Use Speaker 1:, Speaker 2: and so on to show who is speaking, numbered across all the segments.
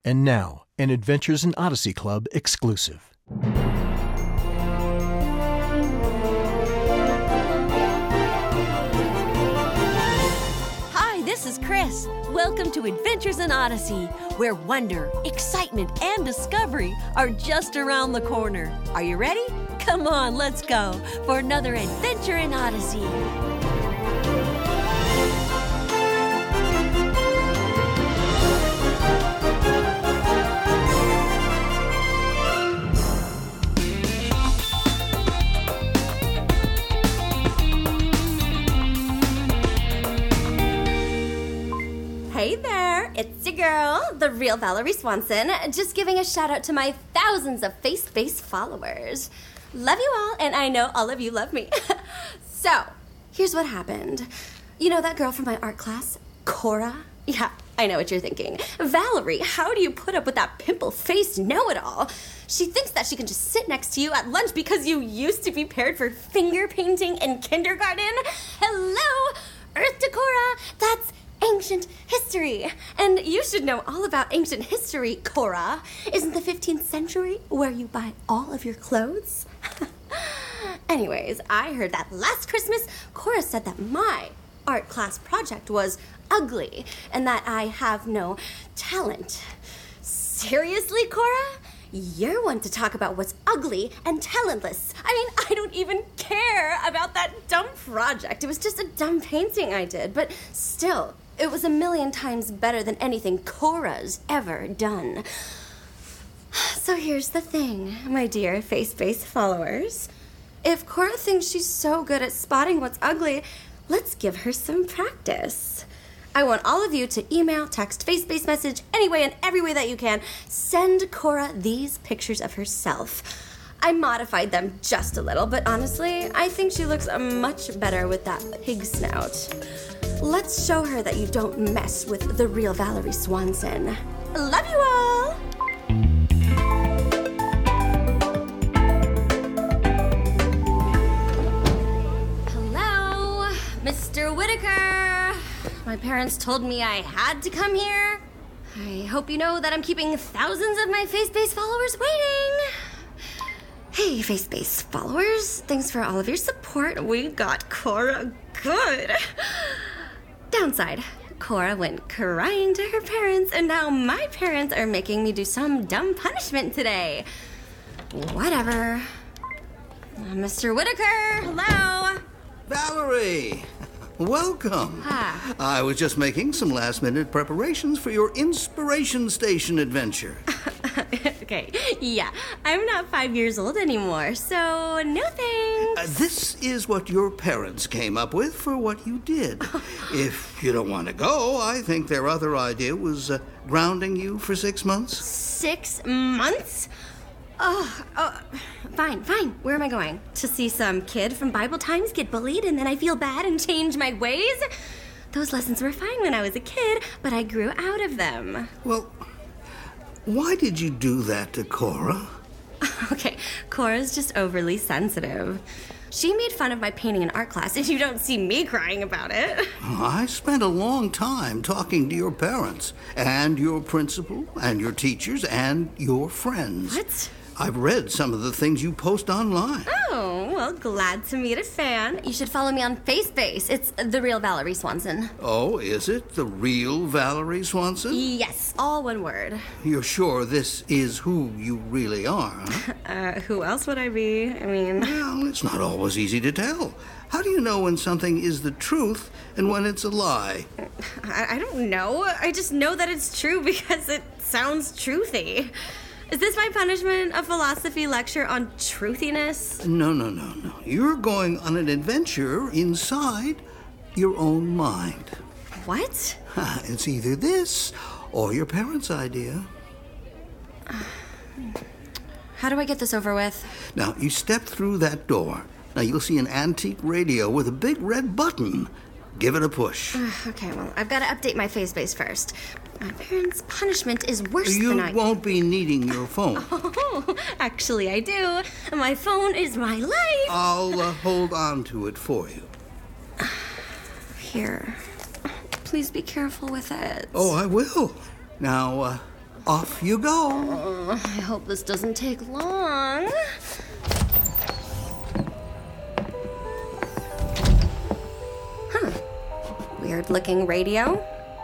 Speaker 1: And now, an Adventures in Odyssey Club exclusive.
Speaker 2: Hi, this is Chris. Welcome to Adventures in Odyssey, where wonder, excitement, and discovery are just around the corner. Are you ready? Come on, let's go for another Adventure in Odyssey. Hey there, it's your girl, the real Valerie Swanson, just giving a shout out to my thousands of face-based followers. Love you all, and I know all of you love me. So, here's what happened. You know that girl from my art class, Cora? Yeah, I know what you're thinking. Valerie, how do you put up with that pimple-faced know-it-all? She thinks that she can just sit next to you at lunch because you used to be paired for finger painting in kindergarten? Hello, Earth to Cora, that's ancient history. And you should know all about ancient history, Cora. Isn't the 15th century where you buy all of your clothes? Anyways, I heard that last Christmas, Cora said that my art class project was ugly and that I have no talent. Seriously, Cora? You're one to talk about what's ugly and talentless. I mean, I don't even care about that dumb project. It was just a dumb painting I did, but still, it was 1,000,000 times better than anything Cora's ever done. So here's the thing, my dear face-based followers. If Cora thinks she's so good at spotting what's ugly, let's give her some practice. I want all of you to email, text, face-based message, any way and every way that you can. Send Cora these pictures of herself. I modified them just a little, but honestly, I think she looks much better with that pig snout. Let's show her that you don't mess with the real Valerie Swanson. Love you all! Hello, Mr. Whitaker. My parents told me I had to come here. I hope you know that I'm keeping thousands of my face-based followers waiting. Hey, face-based followers, thanks for all of your support. We got Cora good. Downside, Cora went crying to her parents, and now my parents are making me do some dumb punishment today. Whatever. Mr. Whitaker, hello?
Speaker 3: Valerie, welcome.
Speaker 2: Hi.
Speaker 3: I was just making some last-minute preparations for your Inspiration Station adventure.
Speaker 2: Okay, yeah, I'm not 5 years old anymore, so no thanks.
Speaker 3: This is what your parents came up with for what you did. If you don't want to go, I think their other idea was grounding you for 6 months.
Speaker 2: 6 months? Oh, fine. Where am I going? To see some kid from Bible Times get bullied and then I feel bad and change my ways? Those lessons were fine when I was a kid, but I grew out of them.
Speaker 3: Well, why did you do that to Cora?
Speaker 2: Okay, Cora's just overly sensitive. She made fun of my painting in art class, and you don't see me crying about it.
Speaker 3: I spent a long time talking to your parents, and your principal, and your teachers, and your friends.
Speaker 2: What?
Speaker 3: I've read some of the things you post online.
Speaker 2: Oh, well, glad to meet a fan. You should follow me on FaceBase. It's the real Valerie Swanson.
Speaker 3: Oh, is it the real Valerie Swanson?
Speaker 2: Yes, all one word.
Speaker 3: You're sure this is who you really are, huh?
Speaker 2: Who else would I be? I mean...
Speaker 3: Well, it's not always easy to tell. How do you know when something is the truth and when it's a lie?
Speaker 2: I don't know. I just know that it's true because it sounds truthy. Is this my punishment, a philosophy lecture on truthiness?
Speaker 3: No. You're going on an adventure inside your own mind.
Speaker 2: What?
Speaker 3: It's either this or your parents' idea.
Speaker 2: How do I get this over with?
Speaker 3: Now, you step through that door. Now, you'll see an antique radio with a big red button. Give it a push.
Speaker 2: Okay, well, I've got to update my FaceBase first. My parents' punishment is worse than I...
Speaker 3: You won't be needing your phone.
Speaker 2: Oh, actually, I do. My phone is my life.
Speaker 3: I'll hold on to it for you.
Speaker 2: Here. Please be careful with it.
Speaker 3: Oh, I will. Now, off you go.
Speaker 2: I hope this doesn't take long. Weird-looking radio.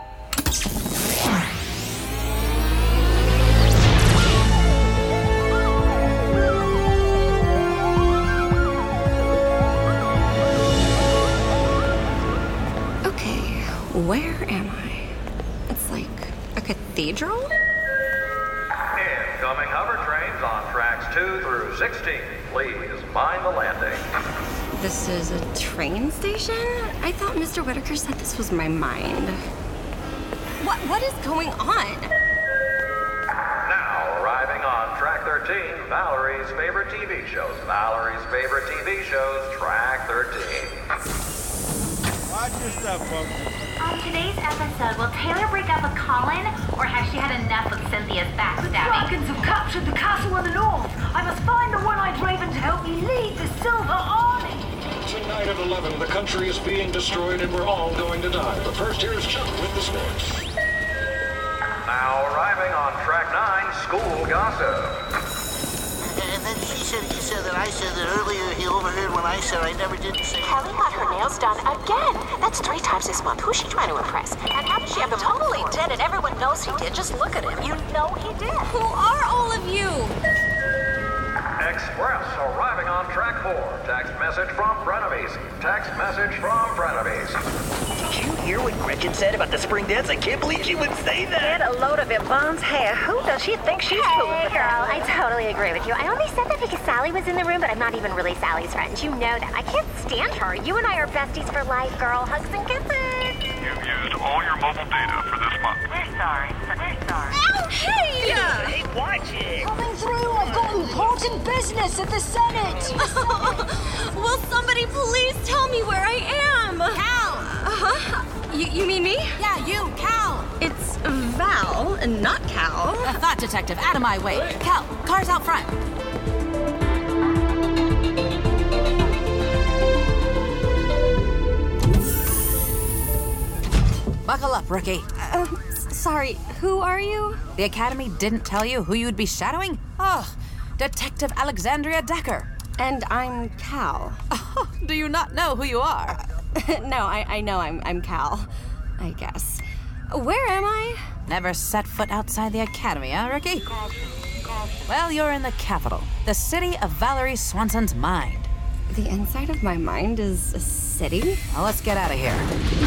Speaker 2: Okay, where am I? It's like a cathedral?
Speaker 4: Incoming hover trains on tracks 2 through 16. Please mind the landing.
Speaker 2: This is a train station? I thought Mr. Whitaker said this was my mind. What is going on?
Speaker 4: Now arriving on track 13, Valerie's favorite TV shows. Valerie's favorite TV shows, track 13.
Speaker 5: Watch yourself, folks.
Speaker 6: On today's episode, will Taylor break up with Colin, or has she had enough of Cynthia's backstabbing?
Speaker 7: Dragons have captured the castle in the north. I must find the one-eyed raven to help me lead the Silver Army.
Speaker 8: Tonight at 11, the country is being destroyed and we're all going to die. But first, here's Chuck with the sports.
Speaker 4: Now arriving on track 9, School Gossip.
Speaker 9: And then he said that I said that earlier he overheard when I said I never did say.
Speaker 10: Kelly got her nails done again. That's 3 times this month. Who's she trying to impress? And how does she have them totally did it? Everyone knows he did. Just look at him. You know he did.
Speaker 2: Who are all of you?
Speaker 4: Express arriving on track 4. Text message from frenemies. Text message from frenemies.
Speaker 11: Did you hear what Gretchen said about the spring dance? I can't believe she would say that.
Speaker 7: Get a load of Yvonne's hair. Who does she think she's fooling?
Speaker 6: Hey, girl, I totally agree with you. I only said that because Sally was in the room, but I'm not even really Sally's friend. You know that. I can't stand her. You and I are besties for life, girl. Hugs and kisses.
Speaker 8: You've used all your mobile data for this month.
Speaker 6: We're sorry. We're sorry.
Speaker 2: Oh, hey!
Speaker 11: Hey, watch it.
Speaker 7: Coming through. I've got important business at the Senate.
Speaker 2: Will somebody please tell me where I am?
Speaker 12: Cal!
Speaker 2: You mean me?
Speaker 12: Yeah, you, Cal!
Speaker 2: It's Val, and not Cal.
Speaker 12: A thought detective, out of my way. Cal, car's out front. Buckle up, rookie.
Speaker 2: Sorry, who are you?
Speaker 12: The Academy didn't tell you who you'd be shadowing? Oh, Detective Alexandria Decker.
Speaker 2: And I'm Cal.
Speaker 12: Oh, do you not know who you are?
Speaker 2: No, I know I'm Cal, I guess. Where am I?
Speaker 12: Never set foot outside the Academy, huh, rookie? Well, you're in the capital, the city of Valerie Swanson's mind.
Speaker 2: The inside of my mind is a city?
Speaker 12: Now let's get out of here.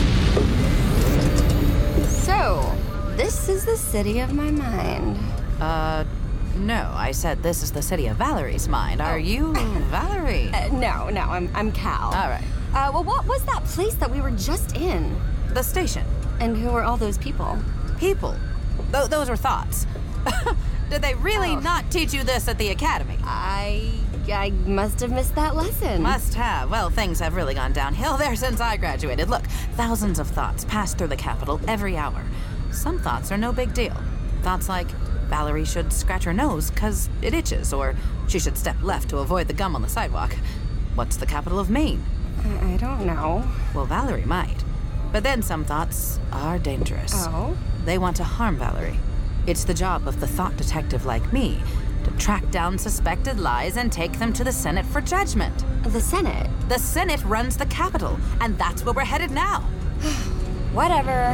Speaker 2: So, this is the city of my mind.
Speaker 12: No, I said this is the city of Valerie's mind. Are you Valerie?
Speaker 2: No, I'm Cal.
Speaker 12: All right.
Speaker 2: Well, what was that place that we were just in?
Speaker 12: The station.
Speaker 2: And who are all those people?
Speaker 12: People. Those were thoughts. Did they really not teach you this at the Academy?
Speaker 2: I must have missed that lesson.
Speaker 12: Must have. Well, things have really gone downhill there since I graduated. Look, thousands of thoughts pass through the Capitol every hour. Some thoughts are no big deal. Thoughts like, Valerie should scratch her nose 'cause it itches, or she should step left to avoid the gum on the sidewalk. What's the capital of Maine?
Speaker 2: I don't know.
Speaker 12: Well, Valerie might. But then some thoughts are dangerous.
Speaker 2: Oh?
Speaker 12: They want to harm Valerie. It's the job of the thought detective like me to track down suspected lies and take them to the Senate for judgment.
Speaker 2: The Senate?
Speaker 12: The Senate runs the Capitol, and that's where we're headed now.
Speaker 2: Whatever.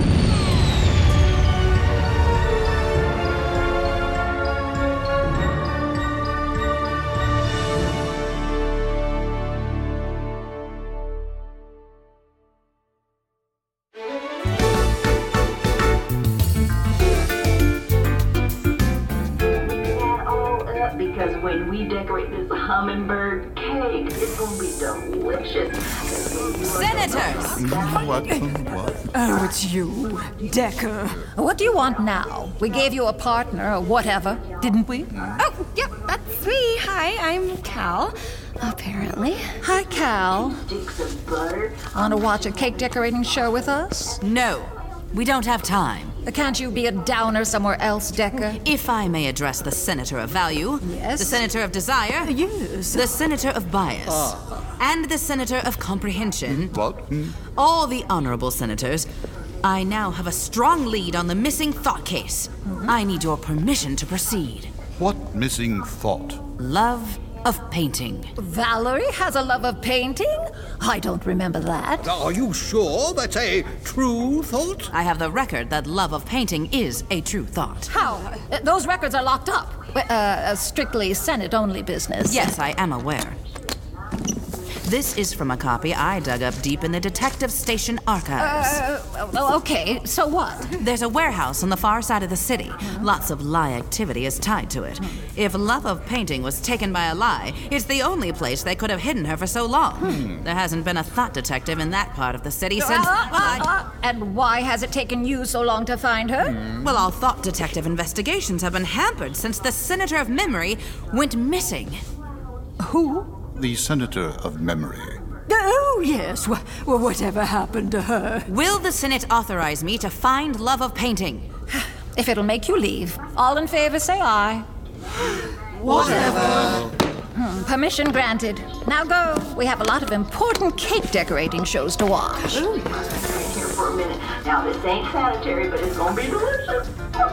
Speaker 7: Because when we decorate this hummingbird cake, it's gonna be delicious.
Speaker 12: Senators!
Speaker 3: What?
Speaker 7: Oh, it's you, Decker. What do you want now? We gave you a partner or whatever, didn't we?
Speaker 2: Oh, yep, that's me. Hi, I'm Cal. Apparently.
Speaker 7: Hi, Cal. Sticks of butter. Want to watch a cake decorating show with us?
Speaker 12: No, we don't have time.
Speaker 7: Can't you be a downer somewhere else, Decker?
Speaker 12: If I may address the Senator of Value,
Speaker 7: Yes?
Speaker 12: the Senator of Desire,
Speaker 7: Yes.
Speaker 12: the Senator of Bias, and the Senator of Comprehension,
Speaker 3: What?
Speaker 12: all the honorable senators, I now have a strong lead on the missing thought case. I need your permission to proceed.
Speaker 5: What missing thought?
Speaker 12: Love of painting.
Speaker 7: Valerie has a love of painting? I don't remember that.
Speaker 3: Are you sure that's a true thought?
Speaker 12: I have the record that love of painting is a true thought.
Speaker 7: How? Those records are locked up. Strictly Senate-only business.
Speaker 12: Yes, I am aware. This is from a copy I dug up deep in the detective station archives.
Speaker 7: Okay, so what?
Speaker 12: There's a warehouse on the far side of the city. Lots of lie activity is tied to it. If love of painting was taken by a lie, it's the only place they could have hidden her for so long. There hasn't been a thought detective in that part of the city since...
Speaker 7: And why has it taken you so long to find her?
Speaker 12: Well, all thought detective investigations have been hampered since the Senator of Memory went missing.
Speaker 7: Who?
Speaker 5: The Senator of Memory.
Speaker 7: Oh, yes. Well, whatever happened to her?
Speaker 12: Will the Senate authorize me to find love of painting?
Speaker 7: If it'll make you leave. All in favor, say aye.
Speaker 3: Whatever.
Speaker 7: Permission granted. Now go. We have a lot of important cake decorating shows to watch.
Speaker 10: Ooh, you must have been here for a minute. Now, this ain't sanitary, but it's gonna be delicious.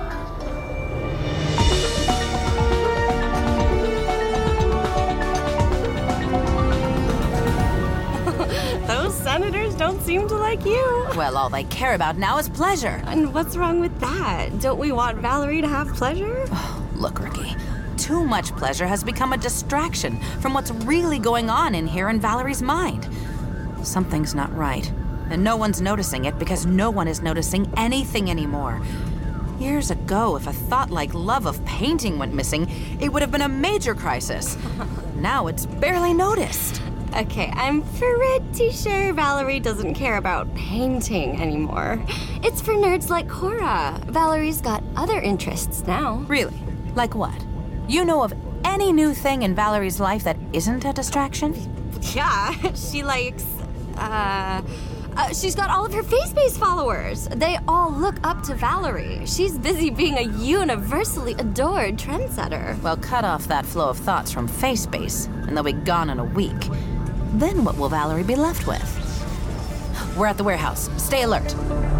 Speaker 2: Those senators don't seem to like you.
Speaker 12: Well, all they care about now is pleasure.
Speaker 2: And what's wrong with that? Don't we want Valerie to have pleasure?
Speaker 12: Look, Ricky, too much pleasure has become a distraction from what's really going on in here in Valerie's mind. Something's not right, and no one's noticing it because no one is noticing anything anymore. Years ago, if a thought like love of painting went missing, it would have been a major crisis. Now it's barely noticed.
Speaker 2: Okay, I'm pretty sure Valerie doesn't care about painting anymore. It's for nerds like Cora. Valerie's got other interests now.
Speaker 12: Really? Like what? You know of any new thing in Valerie's life that isn't a distraction?
Speaker 2: Yeah, she likes, she's got all of her face-based followers. They all look up to Valerie. She's busy being a universally adored trendsetter.
Speaker 12: Well, cut off that flow of thoughts from face-base, and they'll be gone in a week. Then what will Valerie be left with? We're at the warehouse. Stay alert.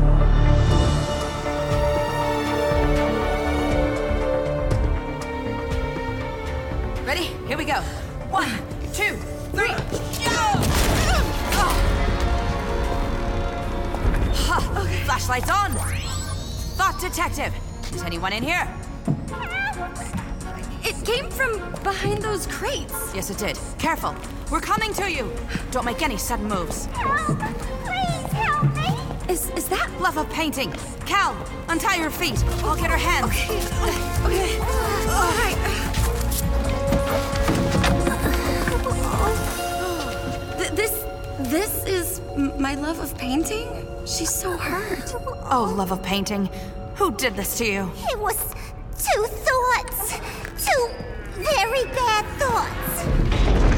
Speaker 12: Ready? Here we go. 1, 2, 3, go! Flashlights on. Thought detective. Is anyone in here?
Speaker 2: It came from behind those crates.
Speaker 12: Yes, it did. Careful. We're coming to you. Don't make any sudden moves.
Speaker 6: Help! Please help me!
Speaker 2: Is that
Speaker 12: love of painting? Cal, untie her feet. I'll get her hands.
Speaker 2: Okay. All right. This is my love of painting? She's so hurt.
Speaker 12: Oh, love of painting. Who did this to you?
Speaker 6: It was 2 thoughts. 2 very bad thoughts.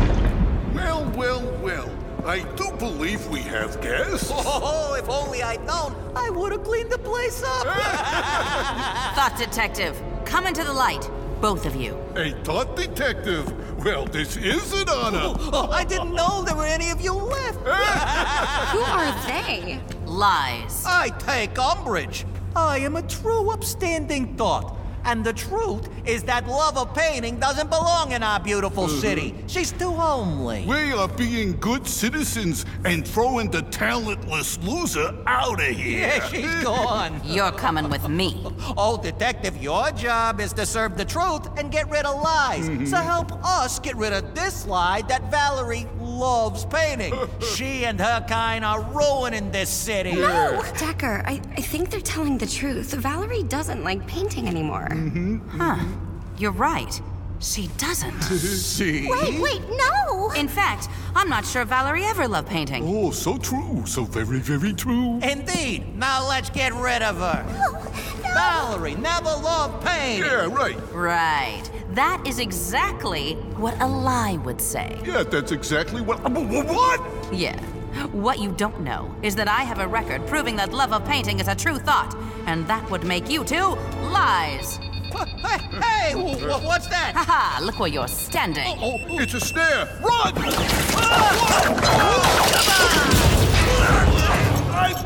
Speaker 5: Well. I do believe we have guests.
Speaker 11: Oh, if only I'd known, I would have cleaned the place up.
Speaker 12: Thought detective, come into the light. Both of you.
Speaker 5: A thought detective? Well, this is an honor.
Speaker 11: Oh, I didn't know there were any of you left.
Speaker 2: Who are they?
Speaker 12: Lies.
Speaker 11: I take umbrage. I am a true upstanding thought. And the truth is that love of painting doesn't belong in our beautiful city. She's too homely.
Speaker 5: We are being good citizens and throwing the talentless loser out of here.
Speaker 11: Yeah, she's gone.
Speaker 12: You're coming with me.
Speaker 11: Oh, detective, your job is to serve the truth and get rid of lies. So help us get rid of this lie that Valerie loves painting. She and her kind are ruining this city.
Speaker 2: No! Decker, I think they're telling the truth. Valerie doesn't like painting anymore.
Speaker 12: Huh. You're right. She doesn't.
Speaker 5: See?
Speaker 6: Wait, no!
Speaker 12: In fact, I'm not sure Valerie ever loved painting.
Speaker 5: Oh, so true. So very, very true.
Speaker 11: Indeed. Now let's get rid of her.
Speaker 6: No.
Speaker 11: Valerie never loved painting.
Speaker 5: Yeah, right.
Speaker 12: Right. That is exactly what a lie would say.
Speaker 5: Yeah, that's exactly what... What?
Speaker 12: Yeah. What you don't know is that I have a record proving that love of painting is a true thought, and that would make you two lies.
Speaker 11: Hey, what's that?
Speaker 12: Haha, look where you're standing.
Speaker 5: Oh, it's a snare. Run! I'm caught!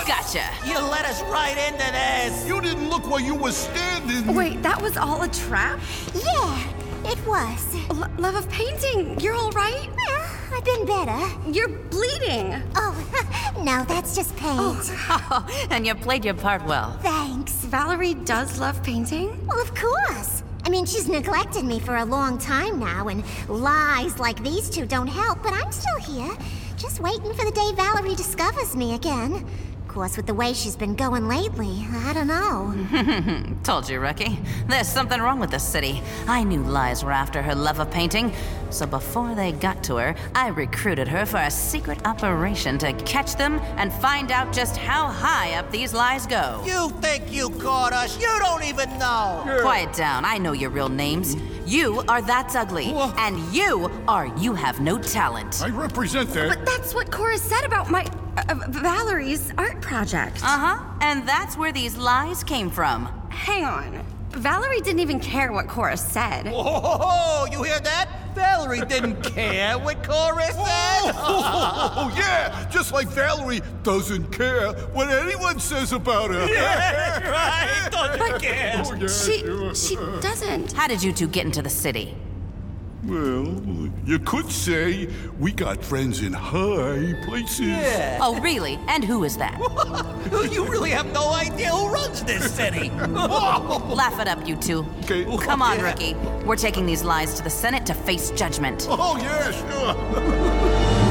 Speaker 5: What?
Speaker 12: Gotcha.
Speaker 11: You let us right into this.
Speaker 5: You didn't look while you were standing.
Speaker 2: Wait, that was all a trap?
Speaker 6: Yeah, it was.
Speaker 2: Love of painting, you're all right?
Speaker 6: I've been better.
Speaker 2: You're bleeding.
Speaker 6: Oh, no, that's just paint.
Speaker 12: Oh, and you played your part well.
Speaker 6: Thanks.
Speaker 2: Valerie does love painting?
Speaker 6: Well, of course. I mean, she's neglected me for a long time now, and lies like these two don't help, but I'm still here. Just waiting for the day Valerie discovers me again. Of course, with the way she's been going lately, I don't know.
Speaker 12: Told you, Rookie. There's something wrong with this city. I knew lies were after her love of painting. So before they got to her, I recruited her for a secret operation to catch them and find out just how high up these lies go.
Speaker 11: You think you caught us? You don't even know.
Speaker 12: Quiet down. I know your real names. You are That's Ugly. And you are You Have No Talent.
Speaker 5: I represent that.
Speaker 2: But that's what Cora said about my... Valerie's art project.
Speaker 12: Uh-huh. And that's where these lies came from.
Speaker 2: Hang on. Valerie didn't even care what Cora said.
Speaker 11: Oh, you hear that? Valerie didn't care what Cora said.
Speaker 5: Oh, yeah, just like Valerie doesn't care what anyone says about her.
Speaker 11: Yeah, right. Doesn't care.
Speaker 5: Oh, yeah,
Speaker 2: She doesn't.
Speaker 12: How did you two get into the city?
Speaker 5: Well, you could say we got friends in high places.
Speaker 11: Yeah.
Speaker 12: Oh, really? And who is that?
Speaker 11: You really have no idea who runs this city.
Speaker 12: Laugh it up, you two.
Speaker 5: Okay.
Speaker 12: Come on, Rookie. We're taking these lies to the Senate to face judgment.
Speaker 5: Oh, yeah, sure.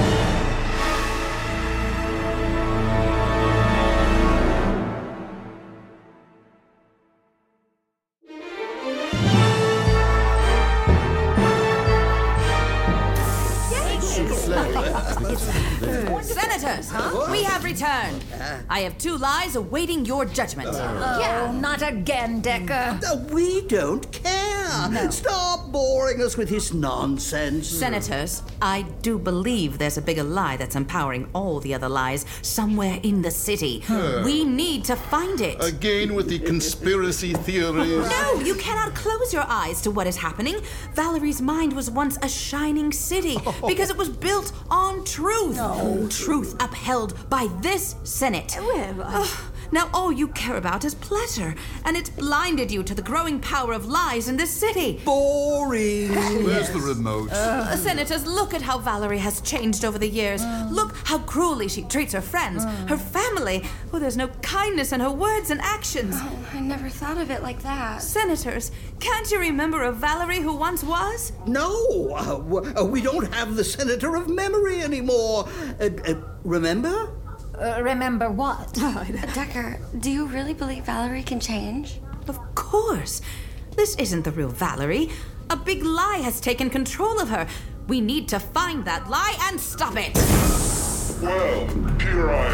Speaker 12: Senators, we have returned. I have 2 lies awaiting your judgment.
Speaker 7: Yeah, not again, Decker.
Speaker 3: We don't care.
Speaker 7: No.
Speaker 3: Stop boring us with this nonsense.
Speaker 12: Senators, I do believe there's a bigger lie that's empowering all the other lies somewhere in the city. We need to find it.
Speaker 5: Again with the conspiracy theories.
Speaker 12: No, you cannot close your eyes to what is happening. Valerie's mind was once a shining city because it was built on truth. Truth upheld by this Senate. Now all you care about is pleasure, and it's blinded you to the growing power of lies in this city.
Speaker 3: Boring.
Speaker 5: Where's the remote?
Speaker 12: Senators, look at how Valerie has changed over the years. Look how cruelly she treats her friends, her family. Oh, there's no kindness in her words and actions.
Speaker 2: Oh, I never thought of it like that.
Speaker 12: Senators, can't you remember a Valerie who once was?
Speaker 3: No, we don't have the Senator of Memory anymore. Remember?
Speaker 7: Remember what?
Speaker 2: Decker, do you really believe Valerie can change?
Speaker 12: Of course. This isn't the real Valerie. A big lie has taken control of her. We need to find that lie and stop it.
Speaker 13: Well, here I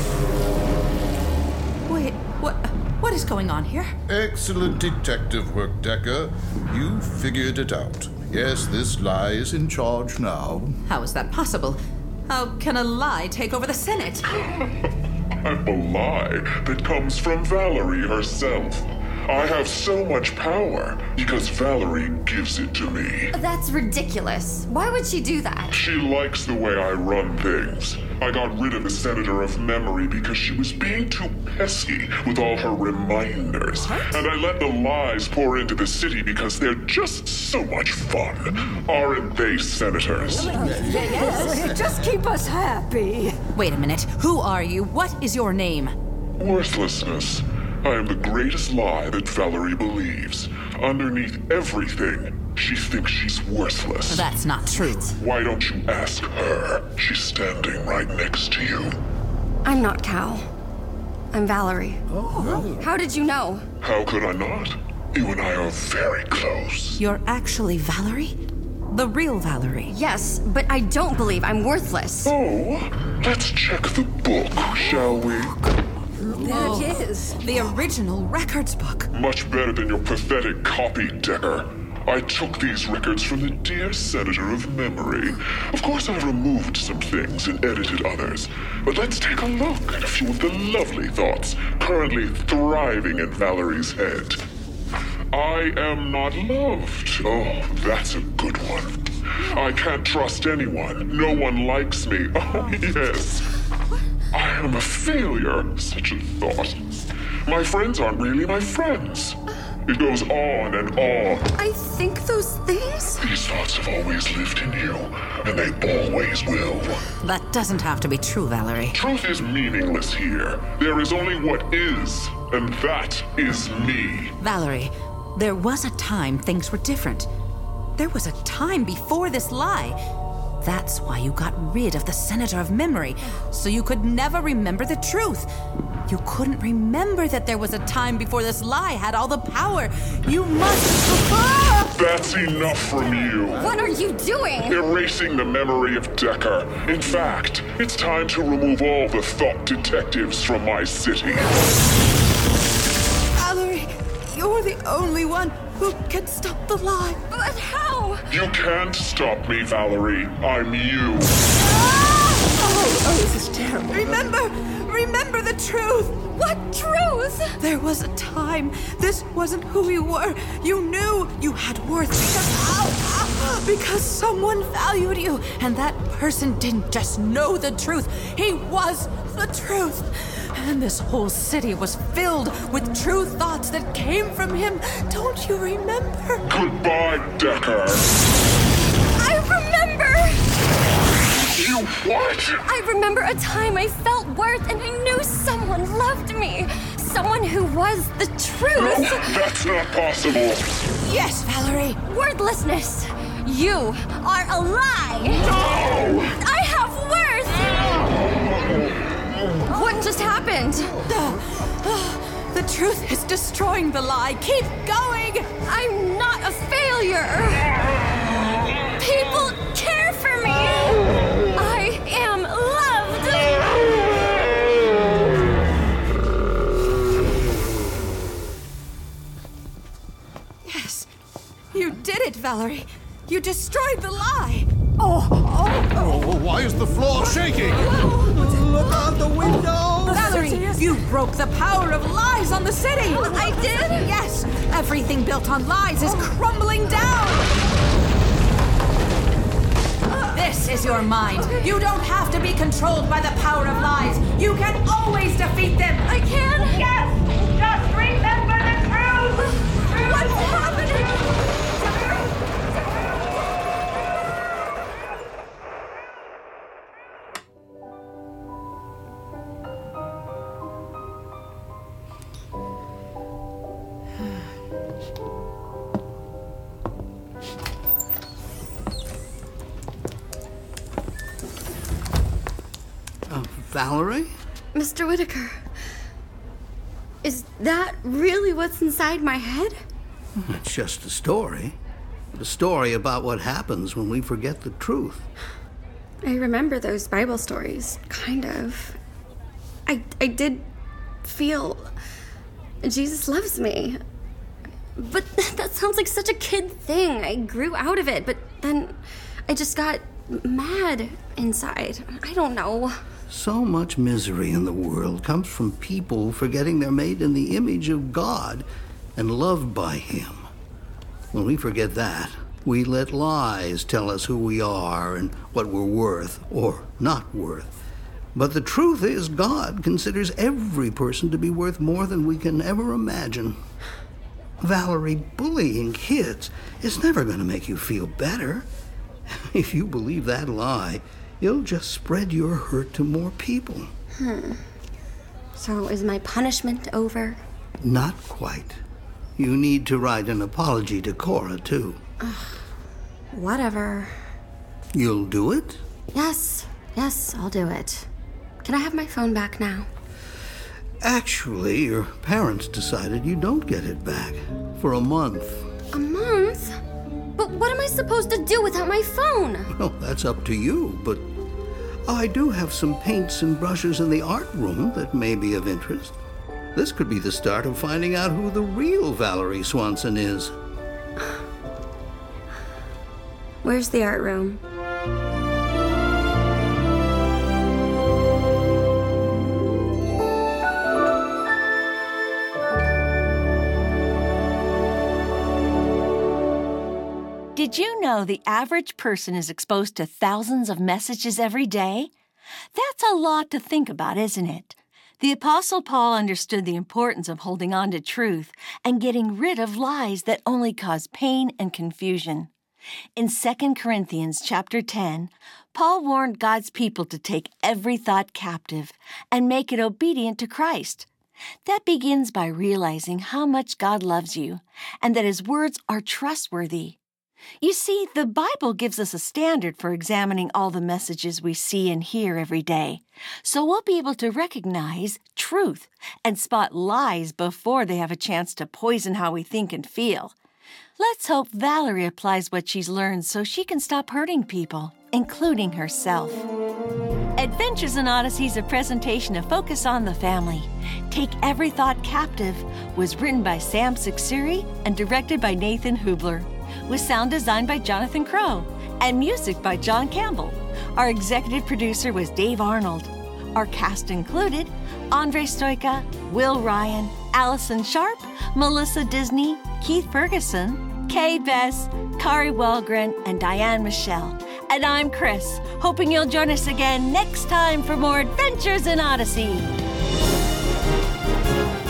Speaker 13: am.
Speaker 12: Wait, what is going on here?
Speaker 14: Excellent detective work, Decker. You figured it out. Yes, this lie is in charge now.
Speaker 12: How is that possible? How can a lie take over the Senate?
Speaker 13: I'm a lie that comes from Valerie herself. I have so much power because Valerie gives it to me.
Speaker 2: That's ridiculous. Why would she do that?
Speaker 13: She likes the way I run things. I got rid of the Senator of Memory because she was being too pesky with all her reminders. And I let the lies pour into the city because they're just so much fun. Aren't they, Senators?
Speaker 7: Yes, just keep us happy.
Speaker 12: Wait a minute. Who are you? What is your name?
Speaker 13: Worthlessness. I am the greatest lie that Valerie believes. Underneath everything, she thinks she's worthless.
Speaker 12: That's not true.
Speaker 13: Why don't you ask her? She's standing right next to you.
Speaker 2: I'm not Cal. I'm Valerie. Oh. How did you know?
Speaker 13: How could I not? You and I are very close.
Speaker 12: You're actually Valerie? The real Valerie?
Speaker 2: Yes, but I don't believe I'm worthless.
Speaker 13: Oh, let's check the book, shall we?
Speaker 7: There it is.
Speaker 12: The original records book.
Speaker 13: Much better than your pathetic copy, Decker. I took these records from the dear Senator of Memory. Of course, I removed some things and edited others. But let's take a look at a few of the lovely thoughts currently thriving in Valerie's head. I am not loved. Oh, that's a good one. I can't trust anyone. No one likes me. Oh, yes. I am a failure. Such a thought. My friends aren't really my friends. It goes on and on.
Speaker 2: I think those things?
Speaker 13: These thoughts have always lived in you, and they always will.
Speaker 12: That doesn't have to be true, Valerie.
Speaker 13: Truth is meaningless here. There is only what is, and that is me.
Speaker 12: Valerie, there was a time things were different. There was a time before this lie. That's why you got rid of the Senator of Memory, so you could never remember the truth. You couldn't remember that there was a time before this lie had all the power. You must...
Speaker 13: That's enough from you.
Speaker 2: What are you doing?
Speaker 13: Erasing the memory of Decker. In fact, it's time to remove all the thought detectives from my city.
Speaker 7: Valerie, you're the only one who can stop the lie.
Speaker 2: But how?
Speaker 13: You can't stop me, Valerie. I'm you.
Speaker 7: Oh, this is terrible. Remember the truth.
Speaker 2: What truth?
Speaker 7: There was a time. This wasn't who you were. You knew you had worth because someone valued you. And that person didn't just know the truth. He was the truth. And this whole city was filled with true thoughts that came from him. Don't you remember?
Speaker 13: Goodbye, Decker.
Speaker 2: I remember!
Speaker 13: You what?
Speaker 2: I remember a time I felt worth and I knew someone loved me. Someone who was the truth.
Speaker 13: No, that's not possible.
Speaker 2: Yes, Valerie. Wordlessness. You are a lie.
Speaker 13: No!
Speaker 2: I have worth. What just happened?
Speaker 7: The truth is destroying the lie. Keep going.
Speaker 2: I'm not a failure. People care for me. I am loved.
Speaker 7: Yes, you did it, Valerie. You destroyed the lie.
Speaker 14: Oh, why is the floor shaking?
Speaker 3: Look out the window!
Speaker 7: Valerie, you broke the power of lies on the city.
Speaker 2: I did?
Speaker 7: Yes, everything built on lies is crumbling down. This is your mind. You don't have to be controlled by the power of lies. You can always defeat them.
Speaker 2: I can?
Speaker 10: Yes! Just remember the truth!
Speaker 2: What's happening?
Speaker 3: Valerie?
Speaker 2: Mr. Whitaker, is that really what's inside my head?
Speaker 3: It's just a story. A story about what happens when we forget the truth.
Speaker 2: I remember those Bible stories, kind of. I did feel Jesus loves me. But that sounds like such a kid thing. I grew out of it, but then I just got mad inside. I don't know.
Speaker 3: So much misery in the world comes from people forgetting they're made in the image of God and loved by Him. When we forget that, we let lies tell us who we are and what we're worth or not worth. But the truth is, God considers every person to be worth more than we can ever imagine. Valerie, bullying kids is never going to make you feel better. If you believe that lie, you'll just spread your hurt to more people.
Speaker 2: So is my punishment over?
Speaker 3: Not quite. You need to write an apology to Cora, too.
Speaker 2: Whatever.
Speaker 3: You'll do it?
Speaker 2: Yes, I'll do it. Can I have my phone back now?
Speaker 3: Actually, your parents decided you don't get it back for a month.
Speaker 2: A month? But what am I supposed to do without my phone?
Speaker 3: Well, that's up to you, but I do have some paints and brushes in the art room that may be of interest. This could be the start of finding out who the real Valerie Swanson is.
Speaker 2: Where's the art room?
Speaker 15: Did you know the average person is exposed to thousands of messages every day? That's a lot to think about, isn't it? The Apostle Paul understood the importance of holding on to truth and getting rid of lies that only cause pain and confusion. In 2 Corinthians chapter 10, Paul warned God's people to take every thought captive and make it obedient to Christ. That begins by realizing how much God loves you and that His words are trustworthy. You see, the Bible gives us a standard for examining all the messages we see and hear every day, so we'll be able to recognize truth and spot lies before they have a chance to poison how we think and feel. Let's hope Valerie applies what she's learned so she can stop hurting people, including herself. Adventures in Odyssey is a presentation of Focus on the Family. Take Every Thought Captive was written by Sam Suksuri and directed by Nathan Hubler, with sound design by Jonathan Crow and music by John Campbell. Our executive producer was Dave Arnold. Our cast included Andre Stoika, Will Ryan, Allison Sharp, Melissa Disney, Keith Ferguson, Kay Bess, Kari Wellgren, and Diane Michelle. And I'm Chris, hoping you'll join us again next time for more Adventures in Odyssey.